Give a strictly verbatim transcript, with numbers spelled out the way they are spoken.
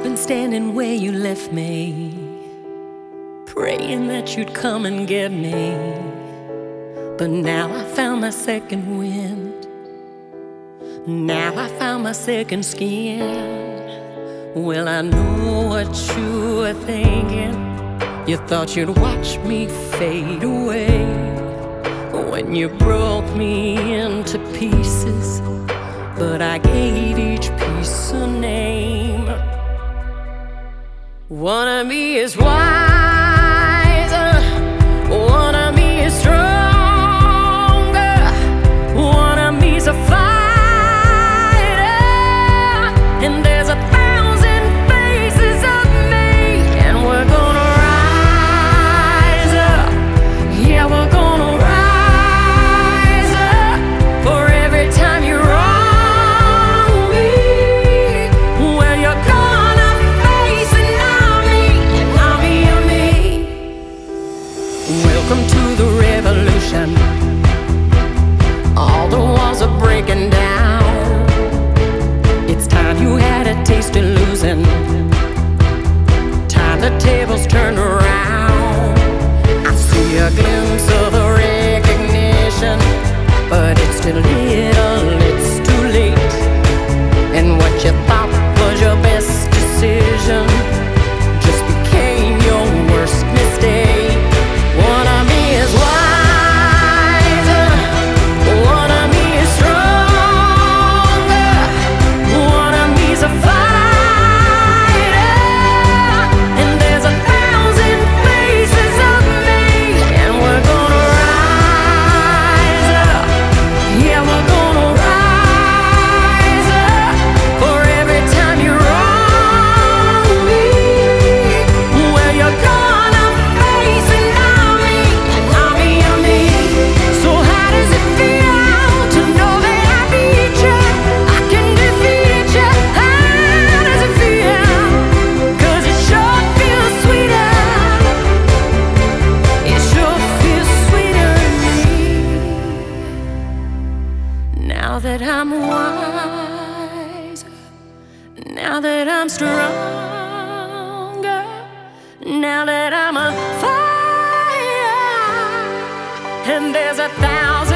I've been standing where you left me, praying that you'd come and get me. But now I found my second wind. Now I found my second skin. Well, I know what you were thinking. You thought you'd watch me fade away when you broke me into pieces. But I gave each piece a name. One of me is wiser, one of me is stronger, one of me's a fighter, and there's a thousand faces of me, and we're gonna rise up. Yeah, we're gonna rise up. For every time you're wrong me, well, you're gonna face an army, an army of me. Welcome to the revolution. All the walls are breaking down. It's time you had a taste of losing. Time the tables turned around. I see a glimpse of the recognition, but it's too little, it's too late. And what you thought was your best decision just became your worst mistake. One of me is wiser, one of me is stronger, one of me's a fighter, and there's a thousand faces of me, and we're gonna rise up. Yeah, we're gonna rise up. For every time you're wrong me, well, you're gonna face an army, an army of me. So how does it feel to know that I beat you? I can defeat you. How does it feel? 'Cause it sure feels sweeter. It sure feels sweeter to me. Now that I'm wise, now that I'm stronger, now that I'm a fire, and there's a thousand